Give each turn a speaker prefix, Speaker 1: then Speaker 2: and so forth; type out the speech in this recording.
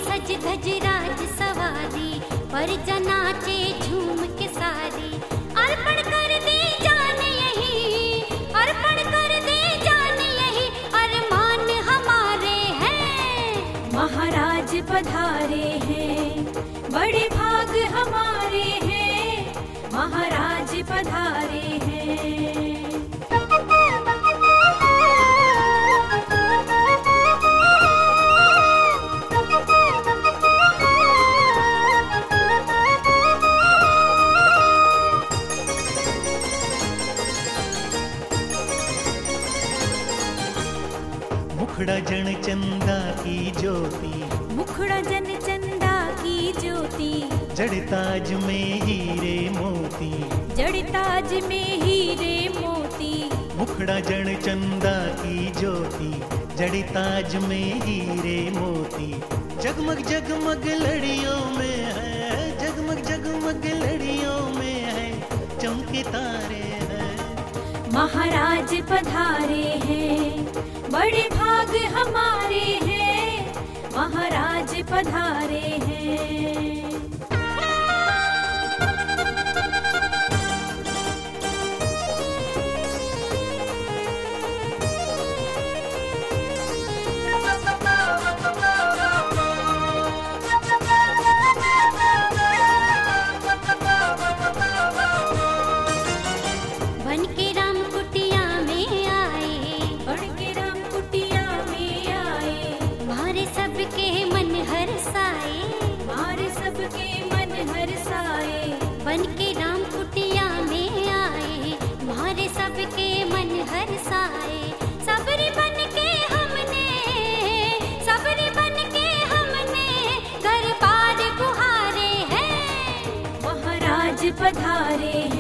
Speaker 1: सज धज राज सवारी, पर जनाचे झूम के सारी। अर्पण कर दे जान यही, अर्पण कर दे जान यही, अरमान हमारे हैं।
Speaker 2: महाराज पधारे हैं, बड़े भाग हमारे हैं, महाराज पधारे हैं।
Speaker 3: मुखड़ा जन चंदा की ज्योति,
Speaker 2: मुखड़ा जन चंदा की ज्योति,
Speaker 3: जड़ताज में हीरे मोती,
Speaker 2: जड़ताज में हीरे मोती।
Speaker 3: मुखड़ा जन चंदा की ज्योति, जड़ताज में हीरे मोती। जगमग जगमग लड़ियों में है, जगमग जगमग लड़ियों में है, चमके तारे हैं।
Speaker 2: महाराज पधारे हैं, बड़े भाग हमारे हैं, महाराज पधारे हैं।
Speaker 1: बन के राम कुटिया में आए,
Speaker 2: बन के राम कुटिया में आए,
Speaker 1: मारे सबके मन हरसाए,
Speaker 2: मारे सबके मन हरसाए।
Speaker 1: बन के राम कुटिया में आए, मारे सबके मन हरसाए। सबरी बन के हमने, सबरी बन के हमने दरबार गुहारे हैं।
Speaker 2: महाराज पधारे हैं,